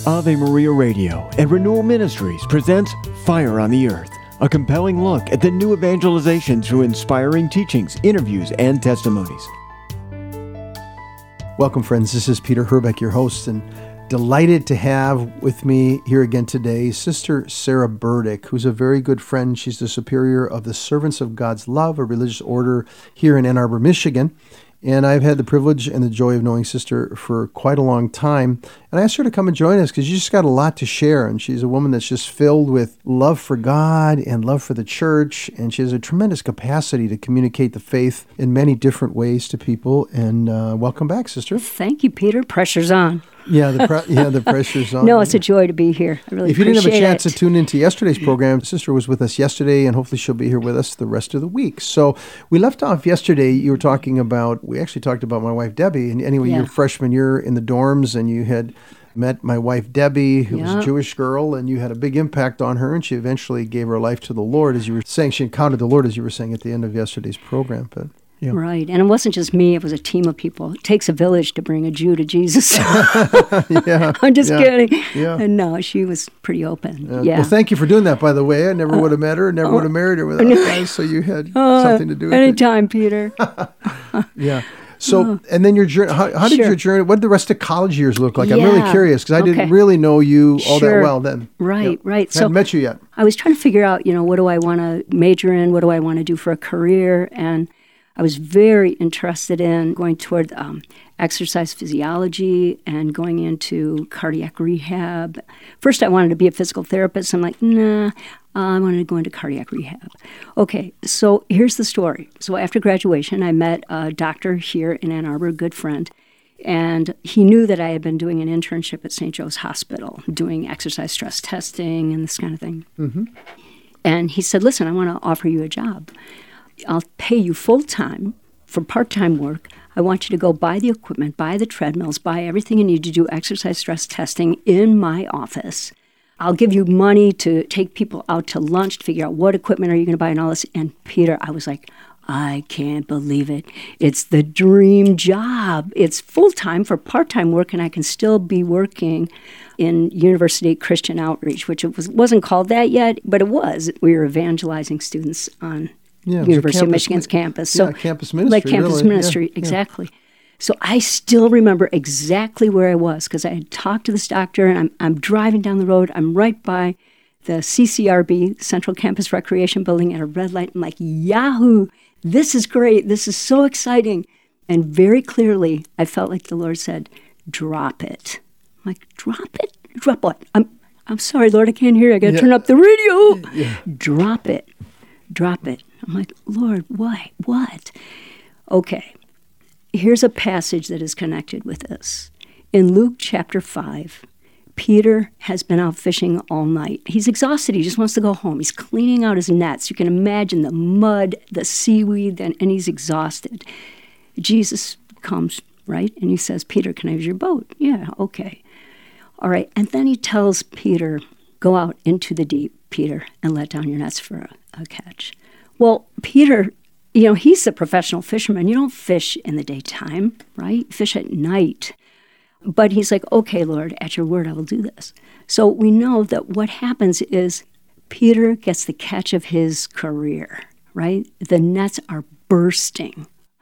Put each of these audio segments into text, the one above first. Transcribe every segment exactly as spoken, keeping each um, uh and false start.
Ave Maria Radio and Renewal Ministries presents Fire on the Earth, a compelling look at the new evangelization through inspiring teachings, interviews, and testimonies. Welcome, friends. This is Peter Herbeck, your host, and delighted to have with me here again today Sister Sarah Burdick, who's a very good friend. She's the superior of the Servants of God's Love, a religious order here in Ann Arbor, Michigan. And I've had the privilege and the joy of knowing Sister for quite a long time. And I asked her to come and join us because she's just got a lot to share. And she's a woman that's just filled with love for God and love for the church. And she has a tremendous capacity to communicate the faith in many different ways to people. And uh, welcome back, Sister. Thank you, Peter. Pressure's on. Yeah, the pre- yeah, the pressure's on. No, it's a joy to be here. I really If you didn't have a chance it. to tune into yesterday's program, Sister was with us yesterday, and hopefully she'll be here with us the rest of the week. So we left off yesterday. You were talking about, we actually talked about my wife, Debbie. And anyway, Yeah. you're a freshman year in the dorms, and you had met my wife, Debbie, who was Yeah. a Jewish girl, and you had a big impact on her, and she eventually gave her life to the Lord, as you were saying. She encountered the Lord, as you were saying at the end of yesterday's program. But yeah. Right. And it wasn't just me. It was a team of people. It takes a village to bring a Jew to Jesus. yeah, I'm just yeah, kidding. Yeah. And no, she was pretty open. Uh, yeah. Well, thank you for doing that, by the way. I never would have met her, never would have married her without you guys, so you had Uh, something to do with it. Anytime, Peter. Yeah. So, and then your journey, how, how did Sure. your journey, what did the rest of college years look like? I'm really Yeah. curious because I didn't Okay. really know you all Sure. that well then. Right, Yep. right. I So hadn't met you yet. I was trying to figure out, you know, what do I want to major in? What do I want to do for a career? And I was very interested in going toward um, exercise physiology and going into cardiac rehab. First, I wanted to be a physical therapist. I'm like, nah, I wanted to go into cardiac rehab. Okay, so here's the story. So after graduation, I met a doctor here in Ann Arbor, a good friend, and he knew that I had been doing an internship at Saint Joe's Hospital, doing exercise stress testing and this kind of thing. Mm-hmm. And he said, listen, I want to offer you a job. I'll pay you full-time for part-time work. I want you to go buy the equipment, buy the treadmills, buy everything you need to do exercise stress testing in my office. I'll give you money to take people out to lunch to figure out what equipment are you going to buy and all this. And Peter, I was like, I can't believe it. It's the dream job. It's full-time for part-time work, and I can still be working in University Christian Outreach, which it was, wasn't called that yet, but it was. We were evangelizing students on Yeah, it was a University of campus Michigan's mi- campus. So, yeah, campus ministry, Like campus really. Yeah, ministry, yeah. exactly. So I still remember exactly where I was because I had talked to this doctor, and I'm, I'm driving down the road. I'm right by the C C R B, Central Campus Recreation Building, at a red light. I'm like, Yahoo! This is great. This is so exciting. And very clearly, I felt like the Lord said, drop it. I'm like, drop it? Drop what? I'm I'm sorry, Lord, I can't hear you. I got to Yeah. turn up the radio. Yeah. Drop it. Drop it. I'm like, Lord, why? What? Okay. Here's a passage that is connected with this. In Luke chapter five, Peter has been out fishing all night. He's exhausted. He just wants to go home. He's cleaning out his nets. You can imagine the mud, the seaweed, and, and he's exhausted. Jesus comes, right? And he says, Peter, can I use your boat? Yeah, okay. All right. And then he tells Peter, go out into the deep, Peter, and let down your nets for a, a catch. Well, Peter, you know, he's a professional fisherman. You don't fish in the daytime, right? You fish at night. But he's like, okay, Lord, at your word, I will do this. So we know that what happens is Peter gets the catch of his career, right? The nets are bursting.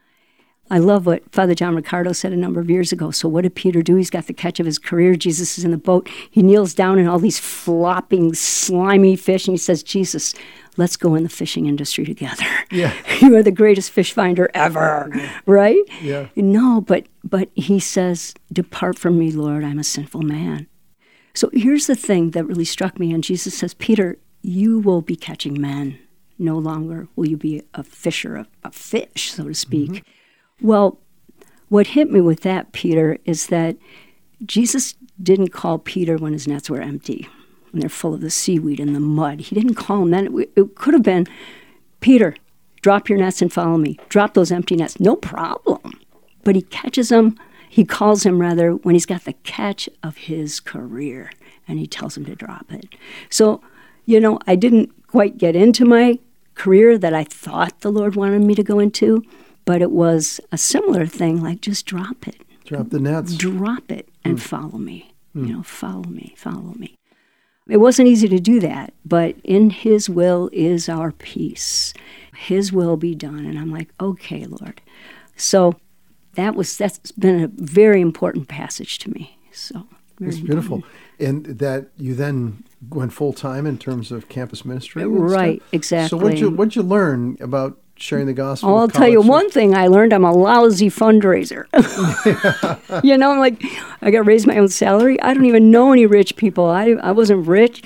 I love what Father John Ricardo said a number of years ago. So what did Peter do? He's got the catch of his career. Jesus is in the boat. He kneels down in all these flopping, slimy fish, and he says, Jesus, let's go in the fishing industry together. Yeah. You are the greatest fish finder ever, right? Yeah. No, but but he says, depart from me, Lord, I'm a sinful man. So here's the thing that really struck me. And Jesus says, Peter, you will be catching men. No longer will you be a fisher of, of fish, so to speak. Mm-hmm. Well, what hit me with that, Peter, is that Jesus didn't call Peter when his nets were empty, when they're full of the seaweed and the mud. He didn't call him then. It, it could have been, Peter, drop your nets and follow me. Drop those empty nets. No problem. But he catches them, he calls him rather, when he's got the catch of his career, and he tells him to drop it. So, you know, I didn't quite get into my career that I thought the Lord wanted me to go into, but it was a similar thing, like just drop it. Drop the nets. Drop it and Mm. follow me. Mm. You know, follow me, follow me. It wasn't easy to do that, but in his will is our peace. His will be done. And I'm like, okay, Lord. So that was, that's been a very important passage to me. So very It's beautiful. And that you then went full-time in terms of campus ministry? Right, exactly. So what'd you, what'd you learn about sharing the gospel? Oh, I'll tell you one thing I learned. I'm a lousy fundraiser. You know, like, I got to raise my own salary. I don't even know any rich people. I, I wasn't rich.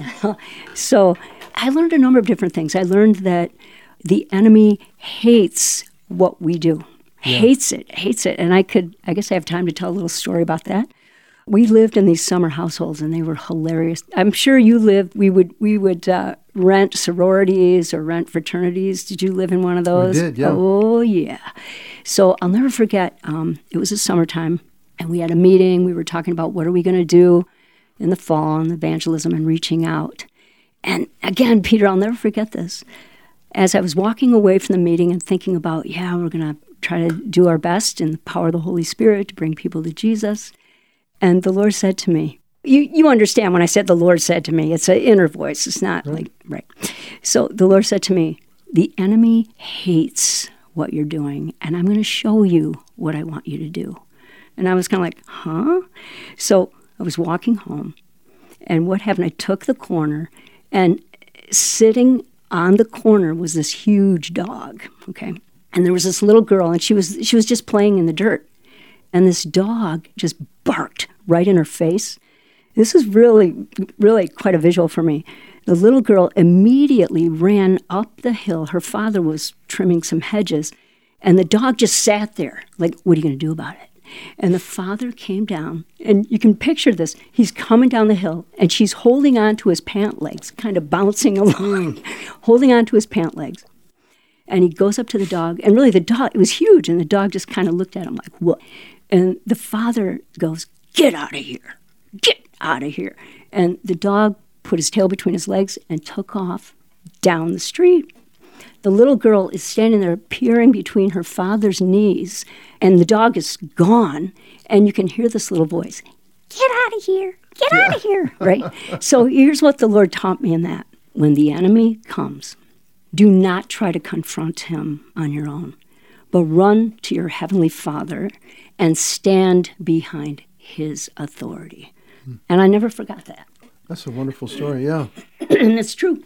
So I learned a number of different things. I learned that the enemy hates what we do. Yeah. Hates it, hates it. And I could, I guess I have time to tell a little story about that. We lived in these summer households, and they were hilarious. I'm sure you lived, we would we would uh, rent sororities or rent fraternities. Did you live in one of those? We did, yeah. Oh, yeah. So I'll never forget, um, it was the summertime, and we had a meeting. We were talking about what are we going to do in the fall and evangelism and reaching out. And again, Peter, I'll never forget this. As I was walking away from the meeting and thinking about, yeah, we're going to try to do our best in the power of the Holy Spirit to bring people to Jesus. And the Lord said to me, you, you understand when I said the Lord said to me, it's an inner voice. It's not right. like, right. So the Lord said to me, the enemy hates what you're doing, and I'm going to show you what I want you to do. And I was kind of like, huh? So I was walking home, and what happened, I took the corner, and sitting on the corner was this huge dog, okay? And there was this little girl, and she was she was just playing in the dirt. And this dog just barked right in her face. This is really, really quite a visual for me. The little girl immediately ran up the hill. Her father was trimming some hedges, and the dog just sat there, like, what are you going to do about it? And the father came down, and you can picture this. He's coming down the hill, and she's holding on to his pant legs, kind of bouncing along, mm. holding on to his pant legs. And he goes up to the dog, and really the dog, it was huge, and the dog just kind of looked at him like, what? And the father goes, get out of here, get out of here. And the dog put his tail between his legs and took off down the street. The little girl is standing there peering between her father's knees, and the dog is gone, and you can hear this little voice, get out of here, get yeah. out of here, right? So here's what the Lord taught me in that. When the enemy comes, do not try to confront him on your own, but run to your heavenly Father and stand behind his authority. Hmm. And I never forgot that. That's a wonderful story, yeah. And it's true.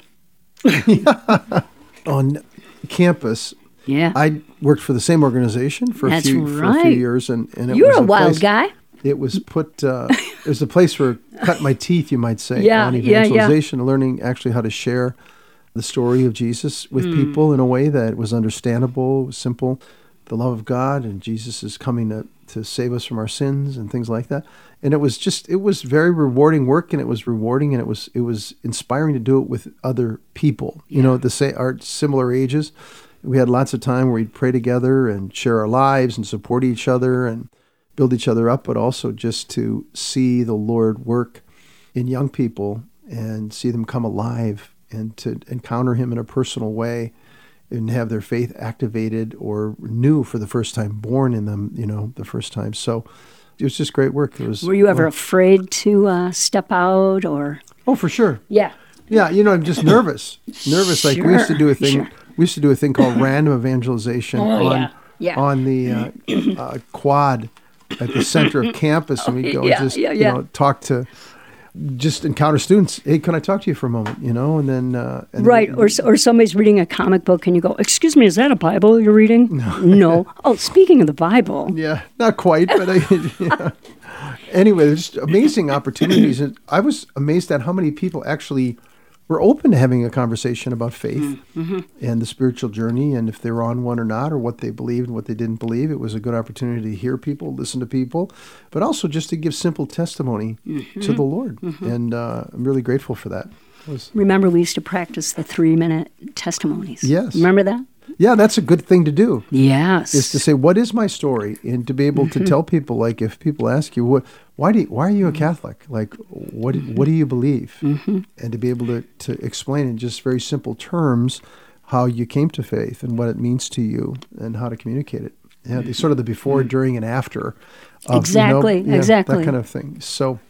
On campus, yeah, I worked for the same organization for, a few, right. for a few years. And, and it You're was a, a wild place, guy. It was put, uh, it was a place where cut my teeth, you might say, yeah, on evangelization, yeah, yeah. learning actually how to share the story of Jesus with mm. people in a way that was understandable, was simple, the love of God, and Jesus is coming to, to save us from our sins and things like that. And it was just, it was very rewarding work, and it was rewarding, and it was it was inspiring to do it with other people, you yeah. know, the say our similar ages. We had lots of time where we'd pray together and share our lives and support each other and build each other up, but also just to see the Lord work in young people and see them come alive and to encounter him in a personal way and have their faith activated or new for the first time, born in them, you know, the first time. So it was just great work. It was. Were you ever well, afraid to uh, step out or? Oh, for sure. Yeah. Yeah, you know, I'm just nervous. Nervous. Sure, like we used to do a thing. Sure. We used to do a thing called random evangelization oh, on yeah. Yeah. on the uh, uh, quad at the center of campus, and we'd go yeah, and just yeah, you yeah. know talk to. Just encounter students. Hey, can I talk to you for a moment? You know, and then uh, and right, then, or or somebody's reading a comic book, and you go, "Excuse me, is that a Bible you're reading?" No. no. Oh, speaking of the Bible. Yeah, not quite, but I, yeah. Anyway, there's just amazing opportunities, and I was amazed at how many people actually were open to having a conversation about faith mm-hmm. and the spiritual journey, and if they were on one or not, or what they believed and what they didn't believe. It was a good opportunity to hear people, listen to people, but also just to give simple testimony mm-hmm. to the Lord. Mm-hmm. And uh, I'm really grateful for that. Was... Remember, we used to practice the three-minute testimonies. Yes. Remember that? Yeah, that's a good thing to do. Yes. Is to say, what is my story? And to be able mm-hmm. to tell people, like, if people ask you, what, why do you, why are you a Catholic? Like, what mm-hmm. what do you believe? Mm-hmm. And to be able to, to explain in just very simple terms how you came to faith and what it means to you and how to communicate it. Yeah, mm-hmm. sort of the before, mm-hmm. during, and after. Of, exactly, you know, yeah, exactly. That kind of thing. So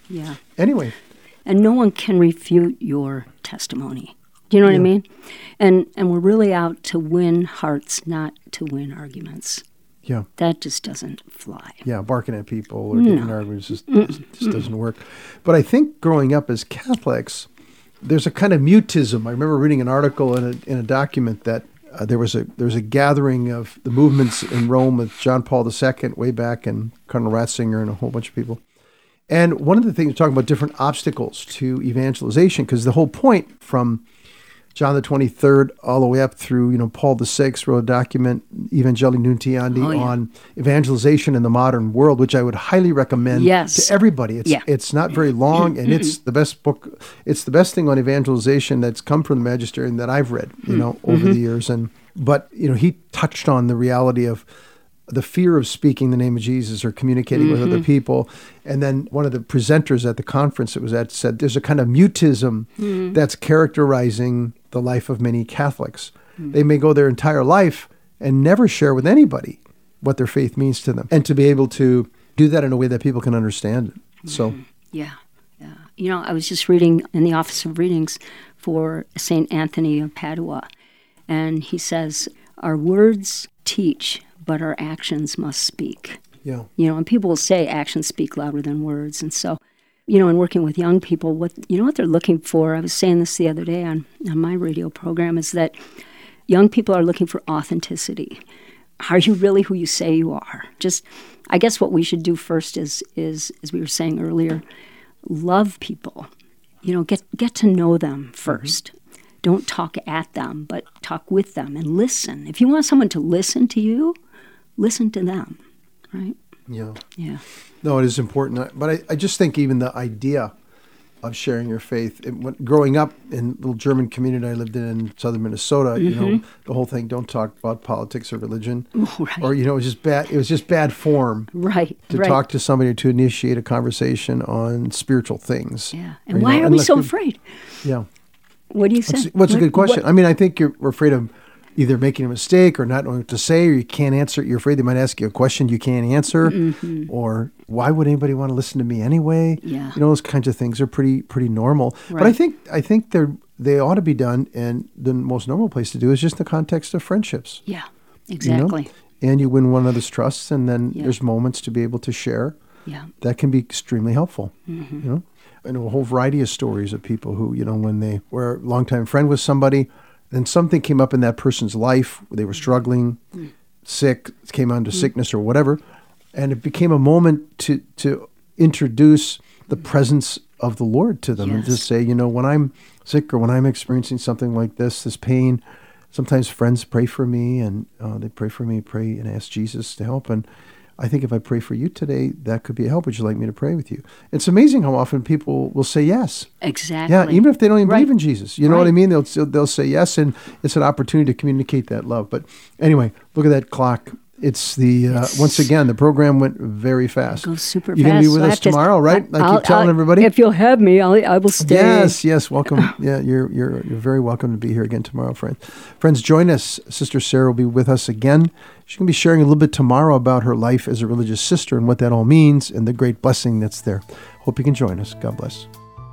Yeah. Anyway. And no one can refute your testimony. Do you know what Yeah. I mean? And and we're really out to win hearts, not to win arguments. Yeah. That just doesn't fly. Yeah, barking at people or getting No. arguments just, just, just doesn't work. But I think growing up as Catholics, there's a kind of mutism. I remember reading an article in a in a document that uh, there was a there was a gathering of the movements in Rome with John Paul the Second way back, and Cardinal Ratzinger and a whole bunch of people. And one of the things, talking about different obstacles to evangelization, because the whole point from John the twenty-third all the way up through, you know, Paul the Sixth wrote a document, Evangelii Nuntiandi, Oh, yeah. on evangelization in the modern world, which I would highly recommend Yes. to everybody. It's Yeah. it's not very long, and it's the best book. It's the best thing on evangelization that's come from the magisterium that I've read, you know, over the years. And but you know, he touched on the reality of the fear of speaking the name of Jesus or communicating with other people. And then one of the presenters at the conference it was at said there's a kind of mutism that's characterizing the life of many Catholics. They may go their entire life and never share with anybody what their faith means to them. And to be able to do that in a way that people can understand it. So, Yeah, yeah. You know, I was just reading in the Office of Readings for Saint Anthony of Padua, and he says, our words teach, but our actions must speak. yeah. You know, and people will say actions speak louder than words. And so, you know, in working with young people, what you know what they're looking for, I was saying this the other day on, on my radio program, is that young people are looking for authenticity. Are you really who you say you are? Just, I guess what we should do first is, is as we were saying earlier, love people. You know, get get to know them first. Don't talk at them, but talk with them and listen. If you want someone to listen to you, listen to them, right? Yeah. Yeah. No, it is important. But I, I just think even the idea of sharing your faith, it, when, growing up in a little German community I lived in in southern Minnesota, you know, the whole thing, don't talk about politics or religion. Right. Or, you know, it was just bad, it was just bad form Right. to right. talk to somebody, to initiate a conversation on spiritual things. Yeah. Or, And you why know, are we unless so we- afraid? Yeah. What do you say? What's, what's a What- good question? what- I mean, I think you're we're afraid of either making a mistake or not knowing what to say, or you can't answer. You're afraid they might ask you a question you can't answer, or why would anybody want to listen to me anyway? Yeah. You know, those kinds of things are pretty pretty normal. But I Right. think I think they're they ought to be done, and the most normal place to do is just the context of friendships. Yeah. you know? Exactly. And you win one another's trust, and then Yeah. there's moments to be able to share. Yeah. That can be extremely helpful. Mm-hmm. You know, I know a whole variety of stories of people who, you know, when they were a longtime friend with somebody, then something came up in that person's life, they were struggling, Mm. sick, came onto sickness or whatever, and it became a moment to to introduce the presence of the Lord to them and Yes. just say, you know, when I'm sick or when I'm experiencing something like this, this pain, sometimes friends pray for me, and uh, they pray for me, pray and ask Jesus to help. And I think if I pray for you today, that could be a help. Would you like me to pray with you? It's amazing how often people will say yes. Exactly. Yeah, even if they don't even Right. believe in Jesus. You know what I Right. mean? They'll they'll say yes, and it's an opportunity to communicate that love. But anyway, look at that clock. It's the, uh, once again, the program went very fast. It goes super You're going to fast, be with so I us have to- tomorrow, right? I, I'll- keep telling I'll- everybody. If you'll have me, I'll, I will stay. Yes, yes, welcome. Yeah, you're you're you're very welcome to be here again tomorrow, friends. Friends, join us. Sister Sarah will be with us again. She's going to be sharing a little bit tomorrow about her life as a religious sister and what that all means and the great blessing that's there. Hope you can join us. God bless.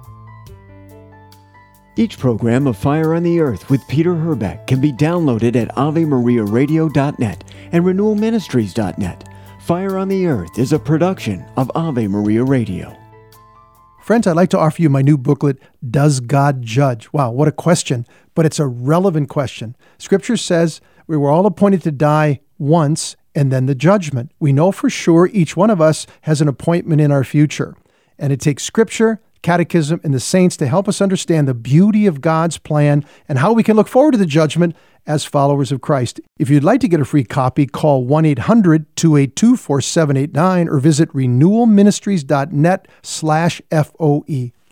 Each program of Fire on the Earth with Peter Herbeck can be downloaded at ave maria radio dot net and renewal ministries dot net. Fire on the Earth is a production of Ave Maria Radio. Friends, I'd like to offer you my new booklet, Does God Judge? Wow, what a question, but it's a relevant question. Scripture says we were all appointed to die once and then the judgment. We know for sure each one of us has an appointment in our future. And it takes Scripture, Catechism, and the saints to help us understand the beauty of God's plan and how we can look forward to the judgment as followers of Christ. If you'd like to get a free copy, call one eight hundred two eight two four seven eight nine or visit renewal ministries dot net slash F O E.